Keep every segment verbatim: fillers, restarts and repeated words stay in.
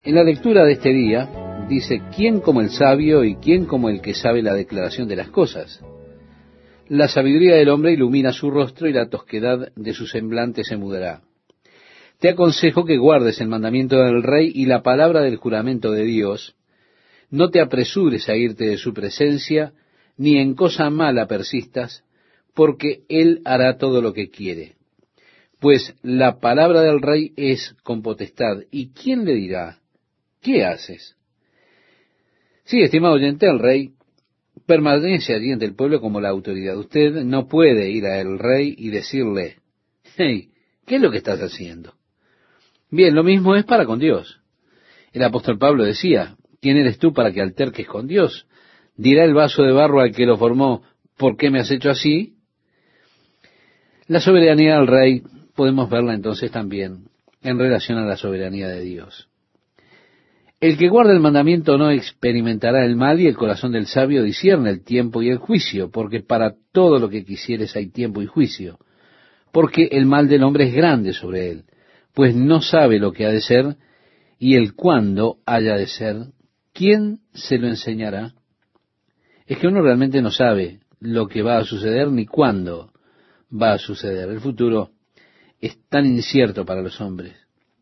En la lectura de este día dice, ¿quién como el sabio y quién como el que sabe la declaración de las cosas? La sabiduría del hombre ilumina su rostro y la tosquedad de su semblante se mudará. Te aconsejo que guardes el mandamiento del rey y la palabra del juramento de Dios. No te apresures a irte de su presencia, ni en cosa mala persistas, porque él hará todo lo que quiere. Pues la palabra del rey es con potestad, ¿y quién le dirá? ¿Qué haces? Sí, estimado oyente, el rey permanece allí ante el pueblo como la autoridad. Usted no puede ir al rey y decirle, hey, ¿qué es lo que estás haciendo? Bien, lo mismo es para con Dios. El apóstol Pablo decía, ¿quién eres tú para que alterques con Dios? ¿Dirá el vaso de barro al que lo formó, ¿por qué me has hecho así? La soberanía del rey podemos verla entonces también en relación a la soberanía de Dios. El que guarda el mandamiento no experimentará el mal, y el corazón del sabio discierne el tiempo y el juicio, porque para todo lo que quisieres hay tiempo y juicio, porque el mal del hombre es grande sobre él, pues no sabe lo que ha de ser, y el cuándo haya de ser, ¿quién se lo enseñará? Es que uno realmente no sabe lo que va a suceder ni cuándo va a suceder. El futuro es tan incierto para los hombres.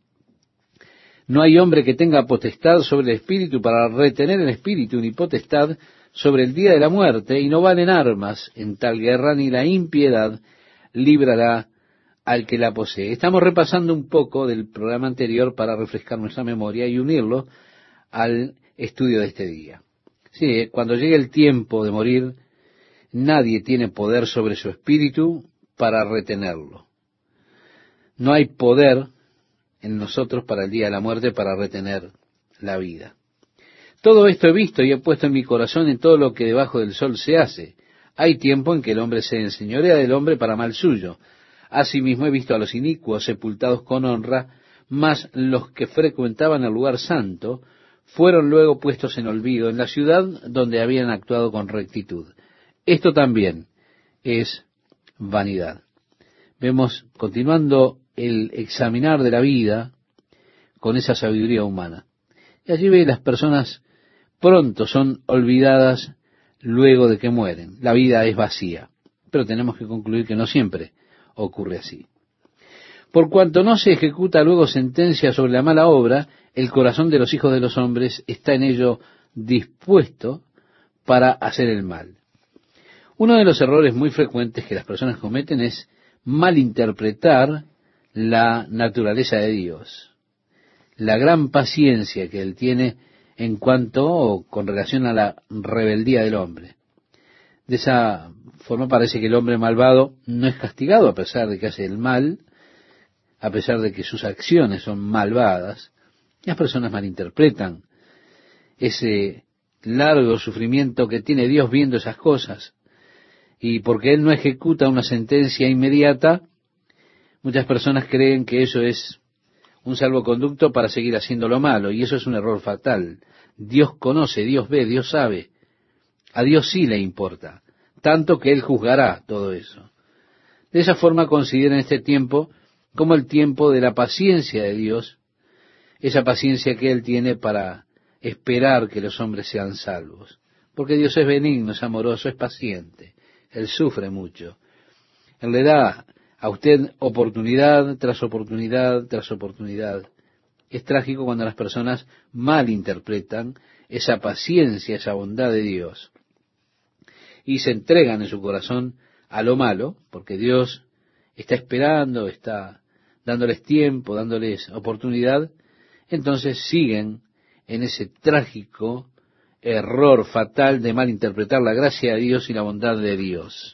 No hay hombre que tenga potestad sobre el espíritu para retener el espíritu, ni potestad sobre el día de la muerte, y no valen armas en tal guerra, ni la impiedad librará al que la posee. Estamos repasando un poco del programa anterior para refrescar nuestra memoria y unirlo al estudio de este día. Sí, cuando llegue el tiempo de morir, nadie tiene poder sobre su espíritu para retenerlo. No hay poder en nosotros para el día de la muerte para retener la vida. Todo esto he visto y he puesto en mi corazón en todo lo que debajo del sol se hace. Hay tiempo en que el hombre se enseñorea del hombre para mal suyo. Asimismo he visto a los inicuos sepultados con honra, mas los que frecuentaban el lugar santo fueron luego puestos en olvido en la ciudad donde habían actuado con rectitud. Esto también es vanidad. Vemos, continuando el examinar de la vida con esa sabiduría humana. Y allí ve las personas pronto son olvidadas luego de que mueren. La vida es vacía. Pero tenemos que concluir que no siempre ocurre así. Por cuanto no se ejecuta luego sentencia sobre la mala obra, el corazón de los hijos de los hombres está en ello dispuesto para hacer el mal. Uno de los errores muy frecuentes que las personas cometen es malinterpretar la naturaleza de Dios, la gran paciencia que Él tiene en cuanto o con relación a la rebeldía del hombre. De esa forma parece que el hombre malvado no es castigado a pesar de que hace el mal, a pesar de que sus acciones son malvadas. Las personas malinterpretan ese largo sufrimiento que tiene Dios viendo esas cosas, y porque Él no ejecuta una sentencia inmediata, muchas personas creen que eso es un salvoconducto para seguir haciendo lo malo, y eso es un error fatal. Dios conoce, Dios ve, Dios sabe. A Dios sí le importa, tanto que Él juzgará todo eso. De esa forma consideren este tiempo como el tiempo de la paciencia de Dios, esa paciencia que Él tiene para esperar que los hombres sean salvos. Porque Dios es benigno, es amoroso, es paciente. Él sufre mucho. Él le da a usted oportunidad tras oportunidad tras oportunidad. Es trágico cuando las personas malinterpretan esa paciencia, esa bondad de Dios, y se entregan en su corazón a lo malo, porque Dios está esperando, está dándoles tiempo, dándoles oportunidad. Entonces siguen en ese trágico error fatal de malinterpretar la gracia de Dios y la bondad de Dios.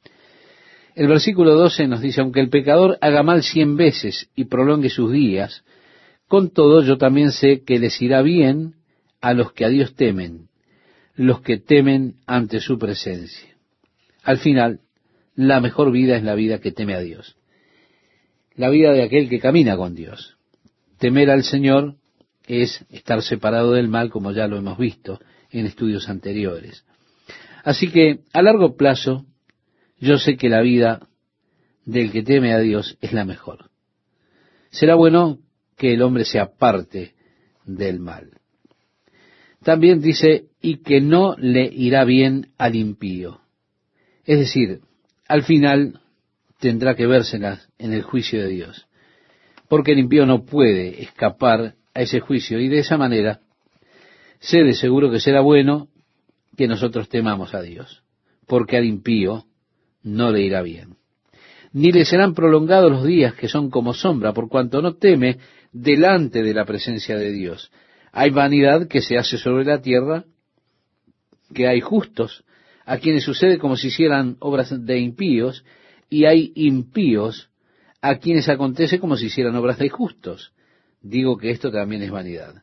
El versículo doce nos dice, aunque el pecador haga mal cien veces y prolongue sus días, con todo yo también sé que les irá bien a los que a Dios temen, los que temen ante su presencia. Al final, la mejor vida es la vida que teme a Dios, la vida de aquel que camina con Dios. Temer al Señor es estar separado del mal, como ya lo hemos visto en estudios anteriores. Así que, a largo plazo, yo sé que la vida del que teme a Dios es la mejor. Será bueno que el hombre se aparte del mal. También dice, y que no le irá bien al impío. Es decir, al final tendrá que vérselas en el juicio de Dios, porque el impío no puede escapar a ese juicio, y de esa manera sé de seguro que será bueno que nosotros temamos a Dios, porque al impío no le irá bien. Ni le serán prolongados los días que son como sombra, por cuanto no teme delante de la presencia de Dios. Hay vanidad que se hace sobre la tierra, que hay justos, a quienes sucede como si hicieran obras de impíos, y hay impíos, a quienes acontece como si hicieran obras de justos. Digo que esto también es vanidad.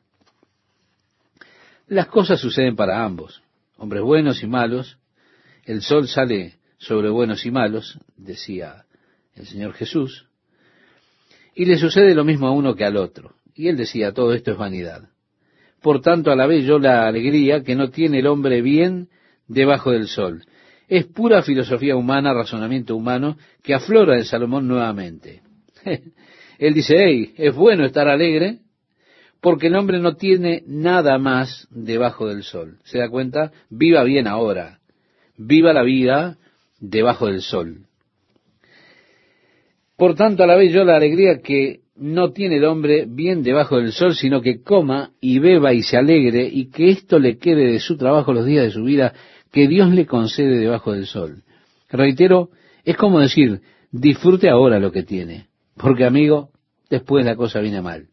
Las cosas suceden para ambos, hombres buenos y malos. El sol sale sobre buenos y malos, decía el Señor Jesús, y le sucede lo mismo a uno que al otro. Y él decía, todo esto es vanidad. Por tanto, alabé yo la alegría que no tiene el hombre bien debajo del sol. Es pura filosofía humana, razonamiento humano, que aflora en Salomón nuevamente. Él dice, hey, es bueno estar alegre, porque el hombre no tiene nada más debajo del sol. ¿Se da cuenta? Viva bien ahora. Viva la vida debajo del sol. Por tanto, alabé yo la alegría que no tiene el hombre bien debajo del sol, sino que coma y beba y se alegre, y que esto le quede de su trabajo los días de su vida, que Dios le concede debajo del sol. Reitero, es como decir, disfrute ahora lo que tiene, porque amigo, después la cosa viene mal.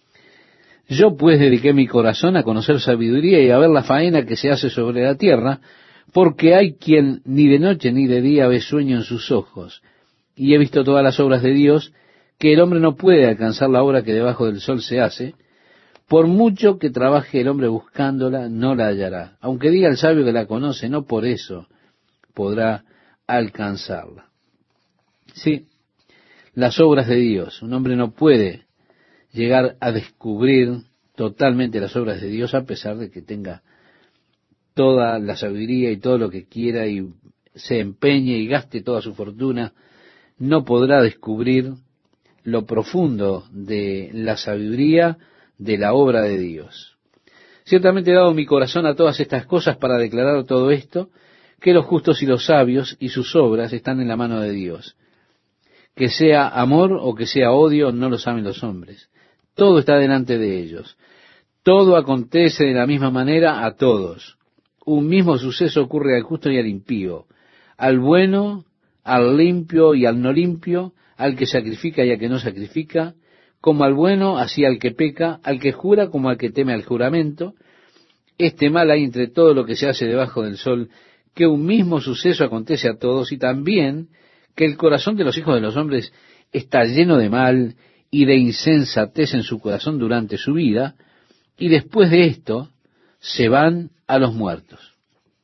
Yo pues dediqué mi corazón a conocer sabiduría y a ver la faena que se hace sobre la tierra, porque hay quien ni de noche ni de día ve sueño en sus ojos, y he visto todas las obras de Dios, que el hombre no puede alcanzar la obra que debajo del sol se hace. Por mucho que trabaje el hombre buscándola, no la hallará. Aunque diga el sabio que la conoce, no por eso podrá alcanzarla. Sí, las obras de Dios. Un hombre no puede llegar a descubrir totalmente las obras de Dios a pesar de que tenga toda la sabiduría y todo lo que quiera y se empeñe y gaste toda su fortuna. No podrá descubrir lo profundo de la sabiduría de la obra de Dios. Ciertamente he dado mi corazón a todas estas cosas para declarar todo esto, que los justos y los sabios y sus obras están en la mano de Dios. Que sea amor o que sea odio, no lo saben los hombres. Todo está delante de ellos. Todo acontece de la misma manera a todos. Un mismo suceso ocurre al justo y al impío, al bueno, al limpio y al no limpio, al que sacrifica y al que no sacrifica, como al bueno, así al que peca, al que jura como al que teme al juramento. Este mal hay entre todo lo que se hace debajo del sol, que un mismo suceso acontece a todos, y también que el corazón de los hijos de los hombres está lleno de mal y de insensatez en su corazón durante su vida, y después de esto se van a los muertos.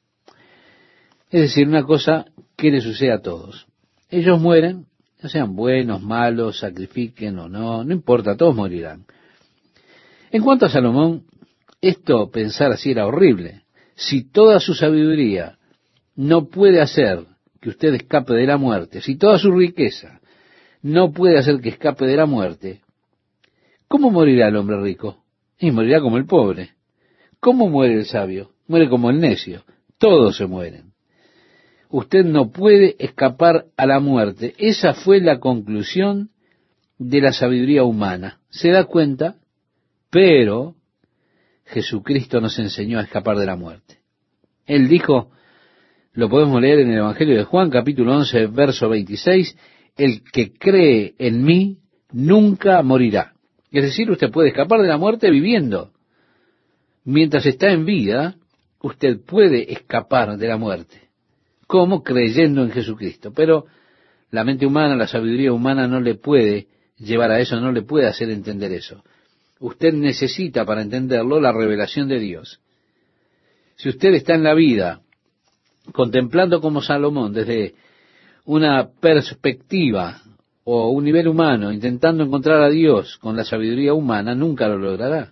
Es decir, una cosa que le sucede a todos. Ellos mueren, ya sean buenos, malos, sacrifiquen o no, no importa, todos morirán. En cuanto a Salomón, esto pensar así era horrible. Si toda su sabiduría no puede hacer que usted escape de la muerte, si toda su riqueza no puede hacer que escape de la muerte, ¿cómo morirá el hombre rico? Y morirá como el pobre. ¿Cómo muere el sabio? Muere como el necio. Todos se mueren. Usted no puede escapar a la muerte. Esa fue la conclusión de la sabiduría humana. ¿Se da cuenta? Pero Jesucristo nos enseñó a escapar de la muerte. Él dijo, lo podemos leer en el Evangelio de Juan, capítulo once, verso veintiséis, el que cree en mí nunca morirá. Es decir, usted puede escapar de la muerte viviendo. Mientras está en vida, usted puede escapar de la muerte. ¿Cómo? Creyendo en Jesucristo. Pero la mente humana, la sabiduría humana no le puede llevar a eso, no le puede hacer entender eso. Usted necesita para entenderlo la revelación de Dios. Si usted está en la vida contemplando como Salomón desde una perspectiva o un nivel humano, intentando encontrar a Dios con la sabiduría humana, nunca lo logrará.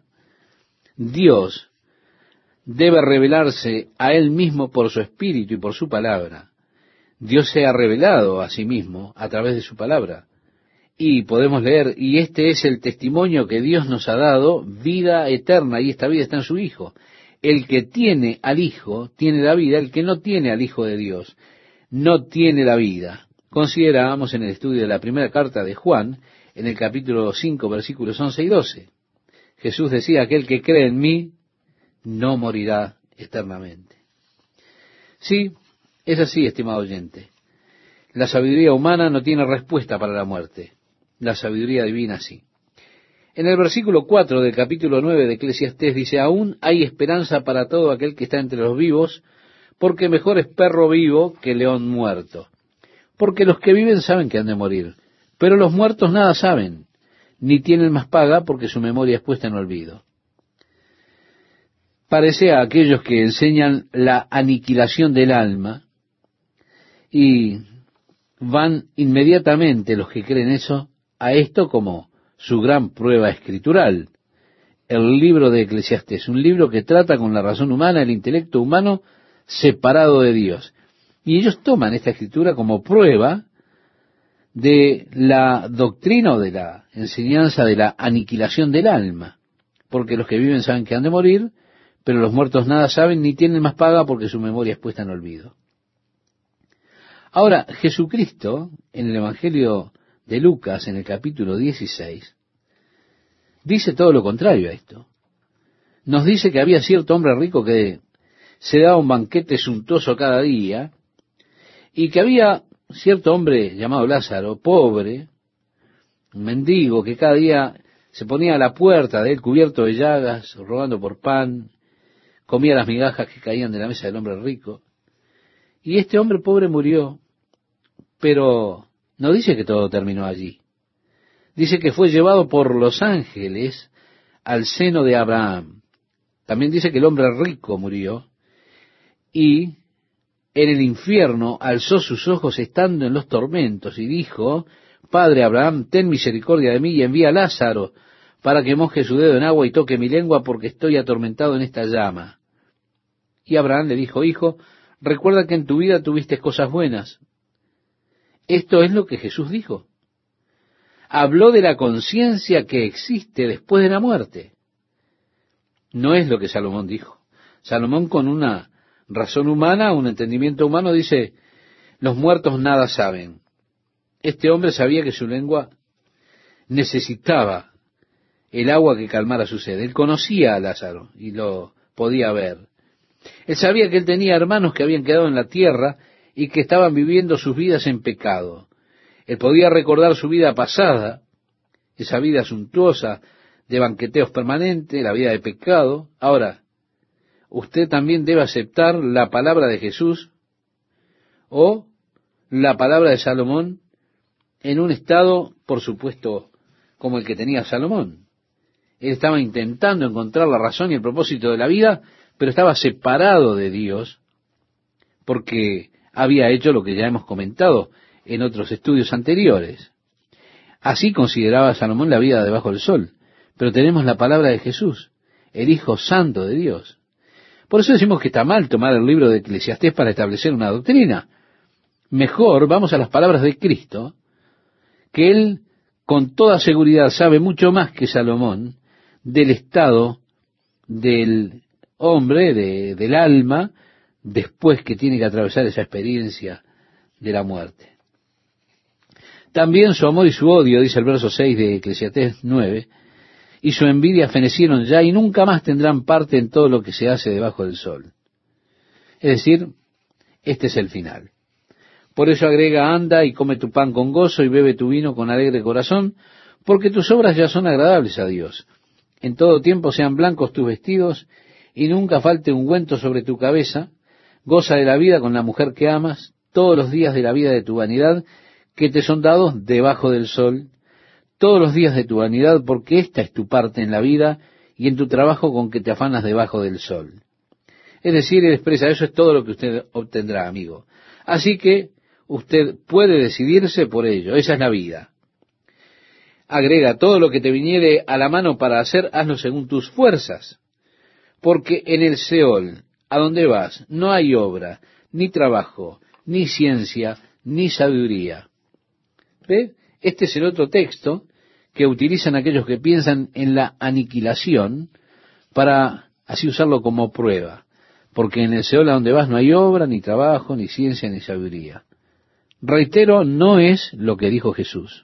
Dios debe revelarse a Él mismo por su Espíritu y por su palabra. Dios se ha revelado a sí mismo a través de su palabra. Y podemos leer, y este es el testimonio que Dios nos ha dado, vida eterna, y esta vida está en su Hijo. El que tiene al Hijo, tiene la vida; el que no tiene al Hijo de Dios, no tiene la vida. Considerábamos en el estudio de la primera carta de Juan, en el capítulo cinco, versículos once y doce. Jesús decía, aquel que cree en mí, no morirá eternamente. Sí, es así, estimado oyente. La sabiduría humana no tiene respuesta para la muerte. La sabiduría divina sí. En el versículo cuatro del capítulo nueve de Eclesiastés dice, aún hay esperanza para todo aquel que está entre los vivos, porque mejor es perro vivo que león muerto. Porque los que viven saben que han de morir, pero los muertos nada saben, ni tienen más paga porque su memoria es puesta en olvido. Parece a aquellos que enseñan la aniquilación del alma y van inmediatamente los que creen eso a esto como su gran prueba escritural. El libro de Eclesiastés, un libro que trata con la razón humana, el intelecto humano separado de Dios. Y ellos toman esta escritura como prueba de la doctrina o de la enseñanza de la aniquilación del alma. Porque los que viven saben que han de morir, pero los muertos nada saben ni tienen más paga porque su memoria es puesta en olvido. Ahora, Jesucristo, en el Evangelio de Lucas, en el capítulo dieciséis, dice todo lo contrario a esto. Nos dice que había cierto hombre rico que se daba un banquete suntuoso cada día, y que había cierto hombre llamado Lázaro, pobre, un mendigo, que cada día se ponía a la puerta de él cubierto de llagas, rogando por pan, comía las migajas que caían de la mesa del hombre rico. Y este hombre pobre murió, pero no dice que todo terminó allí. Dice que fue llevado por los ángeles al seno de Abraham. También dice que el hombre rico murió y en el infierno alzó sus ojos estando en los tormentos y dijo, Padre Abraham, ten misericordia de mí y envía a Lázaro para que moje su dedo en agua y toque mi lengua porque estoy atormentado en esta llama. Y Abraham le dijo, hijo, recuerda que en tu vida tuviste cosas buenas. Esto es lo que Jesús dijo. Habló de la conciencia que existe después de la muerte. No es lo que Salomón dijo. Salomón, con una razón humana, un entendimiento humano, dice, los muertos nada saben. Este hombre sabía que su lengua necesitaba el agua que calmara su sed. Él conocía a Lázaro y lo podía ver. Él sabía que él tenía hermanos que habían quedado en la tierra y que estaban viviendo sus vidas en pecado. Él podía recordar su vida pasada, esa vida suntuosa de banqueteos permanentes, la vida de pecado. Ahora, usted también debe aceptar la palabra de Jesús o la palabra de Salomón en un estado, por supuesto, como el que tenía Salomón. Él estaba intentando encontrar la razón y el propósito de la vida, pero estaba separado de Dios porque había hecho lo que ya hemos comentado en otros estudios anteriores. Así consideraba Salomón la vida debajo del sol. Pero tenemos la palabra de Jesús, el Hijo Santo de Dios. Por eso decimos que está mal tomar el libro de Eclesiastés para establecer una doctrina. Mejor vamos a las palabras de Cristo, que Él con toda seguridad sabe mucho más que Salomón del estado del hombre, de, del alma, después que tiene que atravesar esa experiencia de la muerte. También su amor y su odio, dice el verso seis de Eclesiastés nueve, y su envidia fenecieron ya y nunca más tendrán parte en todo lo que se hace debajo del sol. Es decir, este es el final. Por eso agrega, anda y come tu pan con gozo y bebe tu vino con alegre corazón, porque tus obras ya son agradables a Dios. En todo tiempo sean blancos tus vestidos y nunca falte ungüento sobre tu cabeza. Goza de la vida con la mujer que amas, todos los días de la vida de tu vanidad, que te son dados debajo del sol, todos los días de tu vanidad, porque esta es tu parte en la vida y en tu trabajo con que te afanas debajo del sol. Es decir, él expresa, eso es todo lo que usted obtendrá, amigo. Así que usted puede decidirse por ello, esa es la vida. Agrega, todo lo que te viniere a la mano para hacer, hazlo según tus fuerzas, porque en el Seol, a donde vas, no hay obra, ni trabajo, ni ciencia, ni sabiduría. ¿Ve? Este es el otro texto que utilizan aquellos que piensan en la aniquilación para así usarlo como prueba, porque en el Seol a donde vas no hay obra, ni trabajo, ni ciencia, ni sabiduría. Reitero, no es lo que dijo Jesús.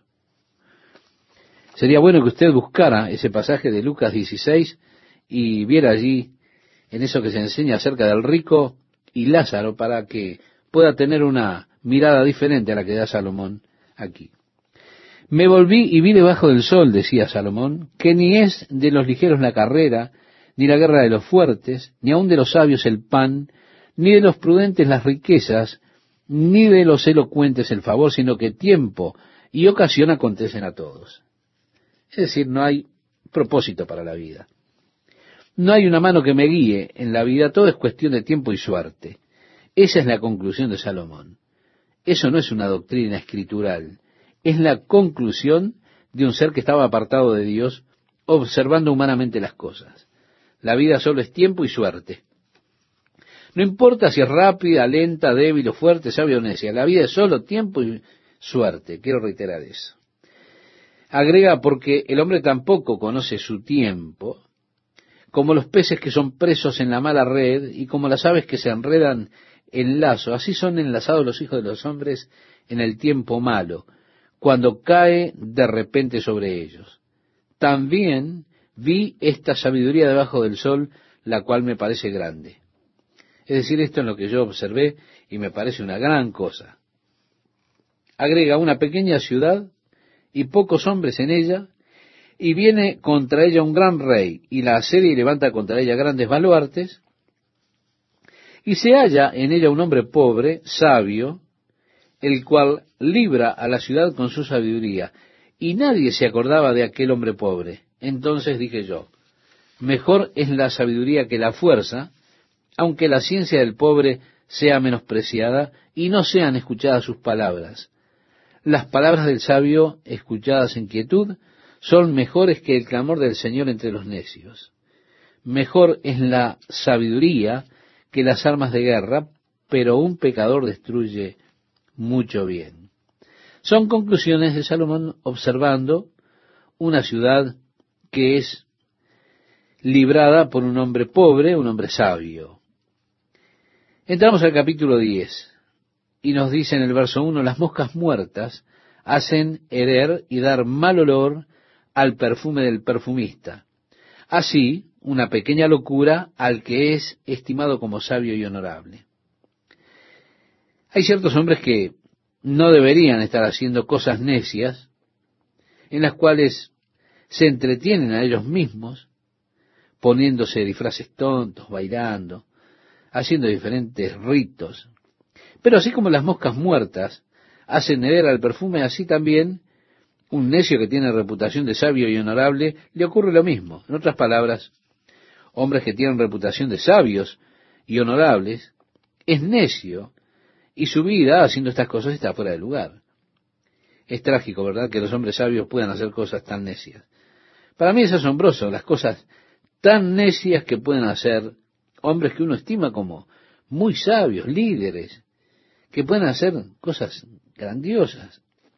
Sería bueno que usted buscara ese pasaje de Lucas dieciséis y viera allí en eso que se enseña acerca del rico y Lázaro para que pueda tener una mirada diferente a la que da Salomón aquí. Me volví y vi debajo del sol, decía Salomón, que ni es de los ligeros la carrera, ni la guerra de los fuertes, ni aun de los sabios el pan, ni de los prudentes las riquezas, ni de los elocuentes el favor, sino que tiempo y ocasión acontecen a todos. Es decir, no hay propósito para la vida. No hay una mano que me guíe en la vida, todo es cuestión de tiempo y suerte. Esa es la conclusión de Salomón. Eso no es una doctrina escritural, es la conclusión de un ser que estaba apartado de Dios, observando humanamente las cosas. La vida solo es tiempo y suerte. No importa si es rápida, lenta, débil o fuerte, sabia o necia, la vida es solo tiempo y suerte. Quiero reiterar eso. Agrega, porque el hombre tampoco conoce su tiempo, como los peces que son presos en la mala red, y como las aves que se enredan en lazo, así son enlazados los hijos de los hombres en el tiempo malo, cuando cae de repente sobre ellos. También vi esta sabiduría debajo del sol, la cual me parece grande. Es decir, esto es lo que yo observé y me parece una gran cosa. Agrega, una pequeña ciudad y pocos hombres en ella, y viene contra ella un gran rey, y la asedia y levanta contra ella grandes baluartes, y se halla en ella un hombre pobre, sabio, el cual libra a la ciudad con su sabiduría, y nadie se acordaba de aquel hombre pobre. Entonces dije yo, mejor es la sabiduría que la fuerza, aunque la ciencia del pobre sea menospreciada y no sean escuchadas sus palabras. Las palabras del sabio, escuchadas en quietud, son mejores que el clamor del Señor entre los necios. Mejor es la sabiduría que las armas de guerra, pero un pecador destruye mucho bien. Son conclusiones de Salomón observando una ciudad que es librada por un hombre pobre, un hombre sabio. Entramos al capítulo diez. Y nos dice en el verso uno, las moscas muertas hacen herer y dar mal olor al perfume del perfumista. Así, una pequeña locura al que es estimado como sabio y honorable. Hay ciertos hombres que no deberían estar haciendo cosas necias, en las cuales se entretienen a ellos mismos, poniéndose disfraces tontos, bailando, haciendo diferentes ritos. Pero así como las moscas muertas hacen herer al perfume, así también un necio que tiene reputación de sabio y honorable, le ocurre lo mismo. En otras palabras, hombres que tienen reputación de sabios y honorables, es necio, y su vida haciendo estas cosas está fuera de lugar. Es trágico, ¿verdad?, que los hombres sabios puedan hacer cosas tan necias. Para mí es asombroso las cosas tan necias que pueden hacer hombres que uno estima como muy sabios, líderes, que pueden hacer cosas grandiosas.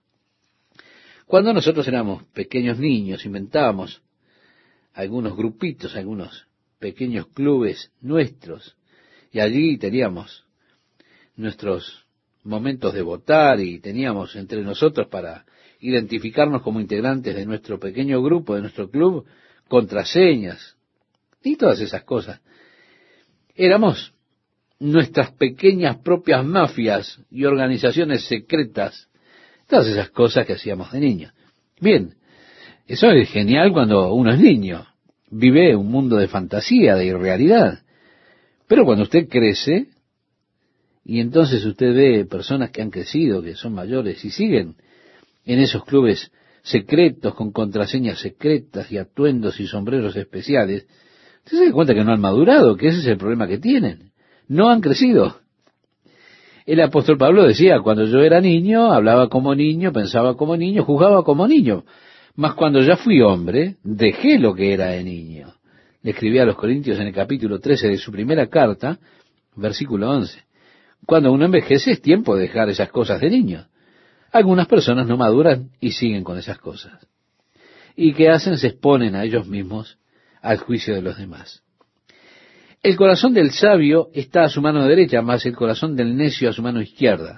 Cuando nosotros éramos pequeños niños, inventábamos algunos grupitos, algunos pequeños clubes nuestros, y allí teníamos nuestros momentos de votar y teníamos entre nosotros para identificarnos como integrantes de nuestro pequeño grupo, de nuestro club, contraseñas y todas esas cosas. Éramos nuestras pequeñas propias mafias y organizaciones secretas, todas esas cosas que hacíamos de niños. Bien, eso es genial cuando uno es niño, vive un mundo de fantasía, de irrealidad. Pero cuando usted crece, y entonces usted ve personas que han crecido, que son mayores, y siguen en esos clubes secretos, con contraseñas secretas y atuendos y sombreros especiales, usted se da cuenta que no han madurado, que ese es el problema que tienen. No han crecido. El apóstol Pablo decía, cuando yo era niño, hablaba como niño, pensaba como niño, juzgaba como niño. Mas cuando ya fui hombre, dejé lo que era de niño. Le escribía a los Corintios en el capítulo trece de su primera carta, versículo once. Cuando uno envejece es tiempo de dejar esas cosas de niño. Algunas personas no maduran y siguen con esas cosas. ¿Y qué hacen? Se exponen a ellos mismos al juicio de los demás. El corazón del sabio está a su mano derecha, más el corazón del necio a su mano izquierda.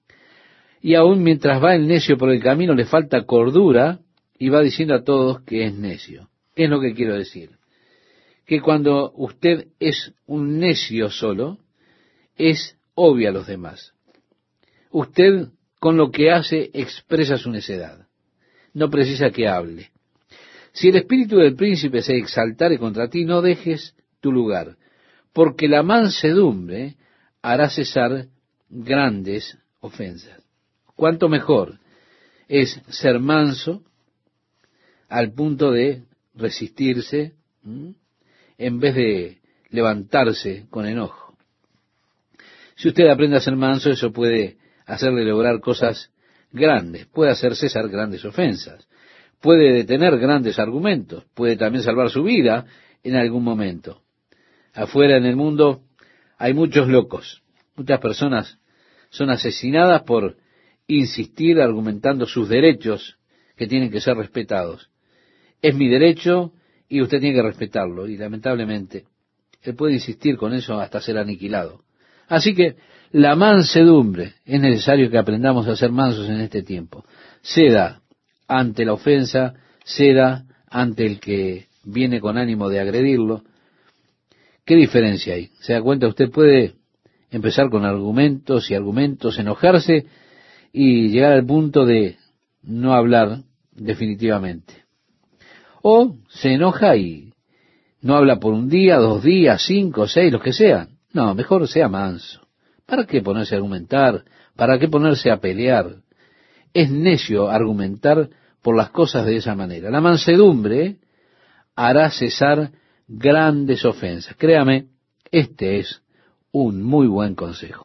Y aún mientras va el necio por el camino le falta cordura y va diciendo a todos que es necio. ¿Qué es lo que quiero decir? Que cuando usted es un necio solo, es obvio a los demás. Usted con lo que hace expresa su necedad. No precisa que hable. Si el espíritu del príncipe se exaltare contra ti, no dejes tu lugar, porque la mansedumbre hará cesar grandes ofensas. ¿Cuánto mejor es ser manso al punto de resistirse ¿m? en vez de levantarse con enojo? Si usted aprende a ser manso, eso puede hacerle lograr cosas grandes, puede hacer cesar grandes ofensas, puede detener grandes argumentos, puede también salvar su vida en algún momento. Afuera en el mundo hay muchos locos, muchas personas son asesinadas por insistir argumentando sus derechos que tienen que ser respetados. Es mi derecho y usted tiene que respetarlo, y lamentablemente él puede insistir con eso hasta ser aniquilado. Así que la mansedumbre, es necesario que aprendamos a ser mansos en este tiempo. Ceda ante la ofensa, ceda ante el que viene con ánimo de agredirlo. ¿Qué diferencia hay? ¿Se da cuenta? Usted puede empezar con argumentos y argumentos, enojarse y llegar al punto de no hablar definitivamente. O se enoja y no habla por un día, dos días, cinco, seis, los que sean. No, mejor sea manso. ¿Para qué ponerse a argumentar? ¿Para qué ponerse a pelear? Es necio argumentar por las cosas de esa manera. La mansedumbre hará cesar grandes ofensas. Créame, este es un muy buen consejo.